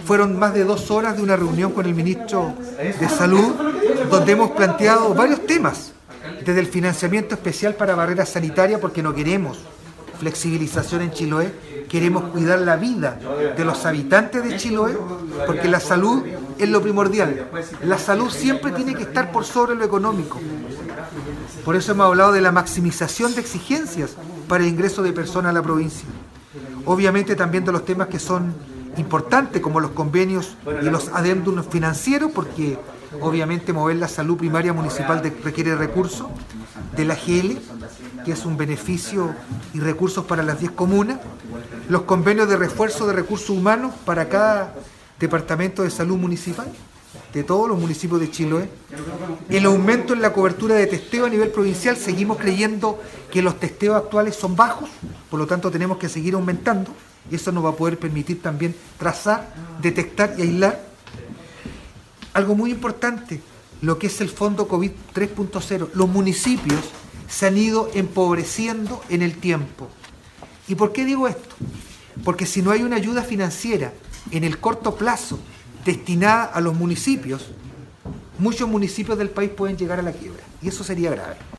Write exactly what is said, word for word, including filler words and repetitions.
Fueron más de dos horas de una reunión con el ministro de Salud, donde hemos planteado varios temas, desde el financiamiento especial para barreras sanitarias, porque no queremos flexibilización en Chiloé, queremos cuidar la vida de los habitantes de Chiloé, porque la salud es lo primordial. La salud siempre tiene que estar por sobre lo económico. Por eso hemos hablado de la maximización de exigencias para el ingreso de personas a la provincia. Obviamente también de los temas que son importantes, como los convenios y los adendum financieros, porque obviamente mover la salud primaria municipal de, requiere recursos, de la G L, que es un beneficio y recursos para las diez comunas, los convenios de refuerzo de recursos humanos para cada departamento de salud municipal, de todos los municipios de Chiloé, el aumento en la cobertura de testeo a nivel provincial. Seguimos creyendo que los testeos actuales son bajos, por lo tanto tenemos que seguir aumentando. Eso nos va a poder permitir también trazar, detectar y aislar. Algo muy importante, lo que es el fondo COVID tres punto cero. Los municipios se han ido empobreciendo en el tiempo. ¿Y por qué digo esto? Porque si no hay una ayuda financiera en el corto plazo destinada a los municipios, muchos municipios del país pueden llegar a la quiebra. Y eso sería grave.